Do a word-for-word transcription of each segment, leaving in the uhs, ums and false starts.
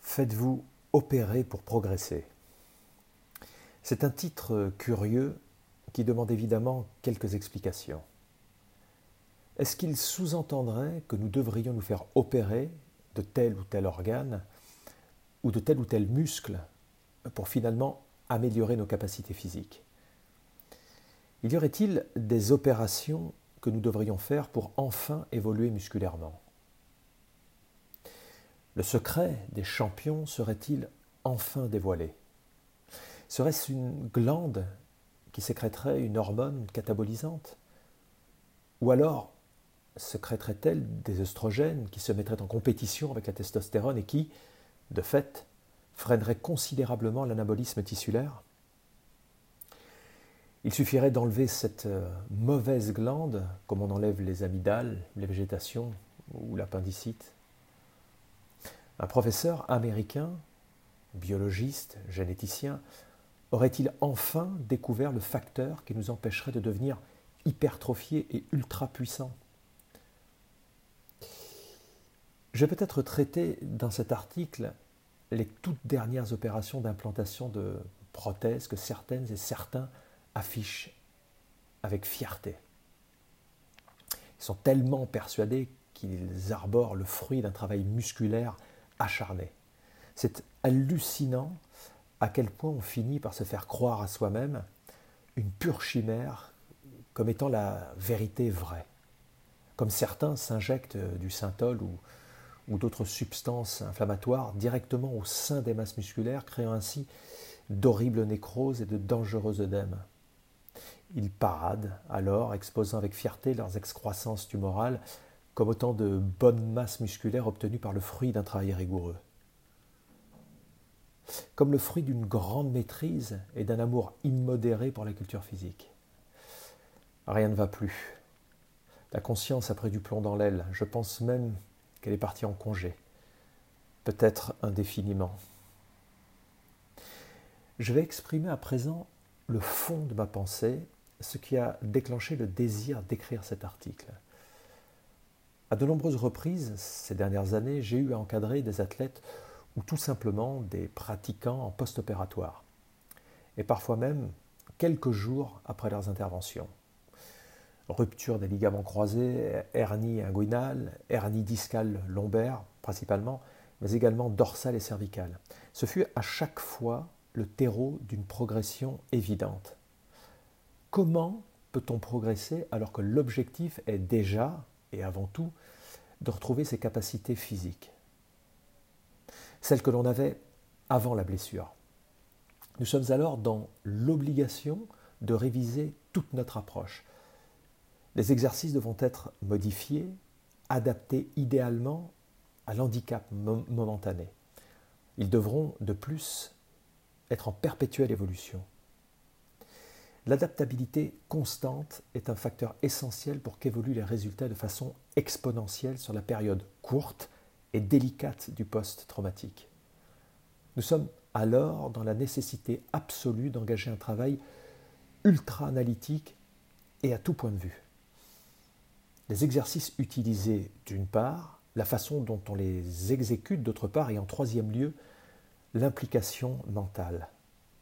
Faites-vous opérer pour progresser? C'est un titre curieux qui demande évidemment quelques explications. Est-ce qu'il sous-entendrait que nous devrions nous faire opérer de tel ou tel organe ou de tel ou tel muscle pour finalement améliorer nos capacités physiques? Y aurait-il des opérations que nous devrions faire pour enfin évoluer musculairement? Le secret des champions serait-il enfin dévoilé? Serait-ce une glande qui sécréterait une hormone catabolisante? Ou alors sécréterait-elle des œstrogènes qui se mettraient en compétition avec la testostérone et qui, de fait, freineraient considérablement l'anabolisme tissulaire? Il suffirait d'enlever cette mauvaise glande, comme on enlève les amygdales, les végétations ou l'appendicite. Un professeur américain, biologiste, généticien, aurait-il enfin découvert le facteur qui nous empêcherait de devenir hypertrophiés et ultra puissants? Je vais peut-être traiter dans cet article les toutes dernières opérations d'implantation de prothèses que certaines et certains affichent avec fierté. Ils sont tellement persuadés qu'ils arborent le fruit d'un travail musculaire acharné. C'est hallucinant à quel point on finit par se faire croire à soi-même une pure chimère comme étant la vérité vraie. Comme certains s'injectent du synthol ou, ou d'autres substances inflammatoires directement au sein des masses musculaires, créant ainsi d'horribles nécroses et de dangereux œdèmes. Ils paradent alors, exposant avec fierté leurs excroissances tumorales comme autant de bonnes masses musculaires obtenues par le fruit d'un travail rigoureux. Comme le fruit d'une grande maîtrise et d'un amour immodéré pour la culture physique. Rien ne va plus. La conscience a pris du plomb dans l'aile. Je pense même qu'elle est partie en congé. Peut-être indéfiniment. Je vais exprimer à présent le fond de ma pensée, ce qui a déclenché le désir d'écrire cet article. À de nombreuses reprises, ces dernières années, j'ai eu à encadrer des athlètes ou tout simplement des pratiquants en post-opératoire, et parfois même quelques jours après leurs interventions. Rupture des ligaments croisés, hernie inguinale, hernie discale lombaire principalement, mais également dorsale et cervicale. Ce fut à chaque fois le terreau d'une progression évidente. Comment peut-on progresser alors que l'objectif est déjà, et avant tout, de retrouver ses capacités physiques, celles que l'on avait avant la blessure? Nous sommes alors dans l'obligation de réviser toute notre approche. Les exercices devront être modifiés, adaptés idéalement à l'handicap momentané. Ils devront de plus être en perpétuelle évolution. L'adaptabilité constante est un facteur essentiel pour qu'évoluent les résultats de façon exponentielle sur la période courte et délicate du post-traumatique. Nous sommes alors dans la nécessité absolue d'engager un travail ultra-analytique et à tout point de vue. Les exercices utilisés d'une part, la façon dont on les exécute d'autre part, et en troisième lieu, l'implication mentale.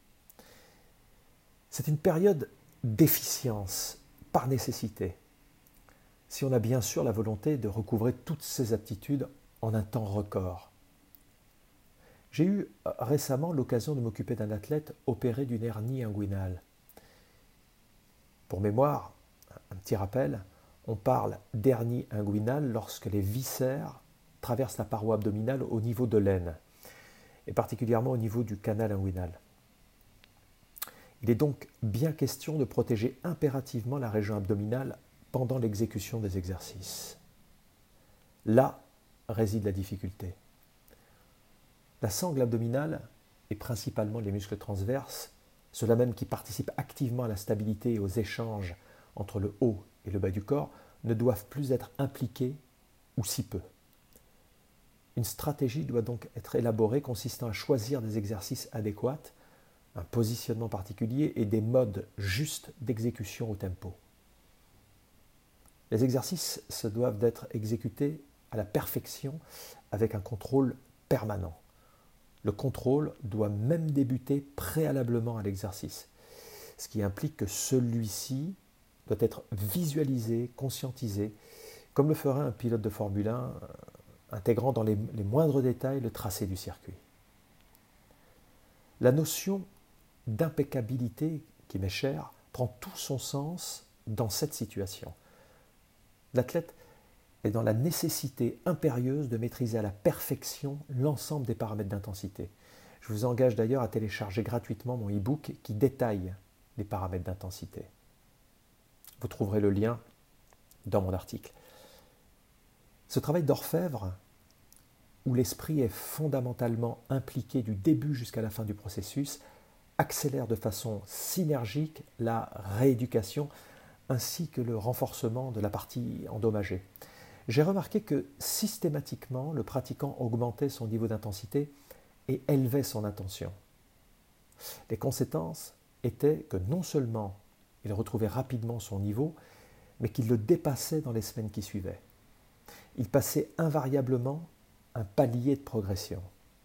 C'est une période d'efficience par nécessité, si on a bien sûr la volonté de recouvrer toutes ces aptitudes en un temps record. J'ai eu récemment l'occasion de m'occuper d'un athlète opéré d'une hernie inguinale. Pour mémoire, un petit rappel, on parle d'hernie inguinale lorsque les viscères traversent la paroi abdominale au niveau de l'aine, et particulièrement au niveau du canal inguinal. Il est donc bien question de protéger impérativement la région abdominale pendant l'exécution des exercices. Là réside la difficulté. La sangle abdominale, et principalement les muscles transverses, ceux-là même qui participent activement à la stabilité et aux échanges entre le haut et le bas du corps, ne doivent plus être impliqués, ou si peu. Une stratégie doit donc être élaborée consistant à choisir des exercices adéquats, un positionnement particulier et des modes justes d'exécution au tempo. Les exercices se doivent d'être exécutés à la perfection avec un contrôle permanent. Le contrôle doit même débuter préalablement à l'exercice, ce qui implique que celui-ci doit être visualisé, conscientisé, comme le ferait un pilote de Formule un, intégrant dans les, les moindres détails le tracé du circuit. La notion d'impeccabilité, qui m'est chère, prend tout son sens dans cette situation. L'athlète est dans la nécessité impérieuse de maîtriser à la perfection l'ensemble des paramètres d'intensité. Je vous engage d'ailleurs à télécharger gratuitement mon e-book qui détaille les paramètres d'intensité. Vous trouverez le lien dans mon article. Ce travail d'orfèvre, où l'esprit est fondamentalement impliqué du début jusqu'à la fin du processus, accélère de façon synergique la rééducation ainsi que le renforcement de la partie endommagée. J'ai remarqué que systématiquement, le pratiquant augmentait son niveau d'intensité et élevait son intention. Les conséquences étaient que non seulement il retrouvait rapidement son niveau, mais qu'il le dépassait dans les semaines qui suivaient. Il passait invariablement un palier de progression.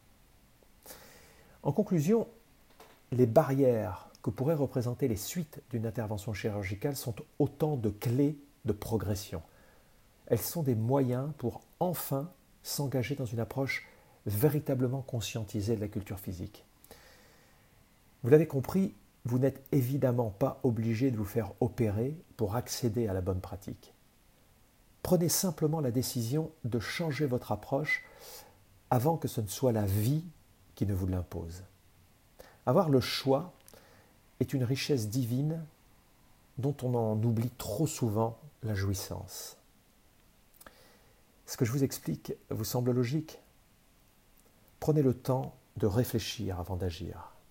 En conclusion, les barrières que pourraient représenter les suites d'une intervention chirurgicale sont autant de clés de progression. Elles sont des moyens pour enfin s'engager dans une approche véritablement conscientisée de la culture physique. Vous l'avez compris, vous n'êtes évidemment pas obligé de vous faire opérer pour accéder à la bonne pratique. Prenez simplement la décision de changer votre approche avant que ce ne soit la vie qui ne vous l'impose. Avoir le choix est une richesse divine dont on en oublie trop souvent la jouissance. Ce que je vous explique vous semble logique? Prenez le temps de réfléchir avant d'agir.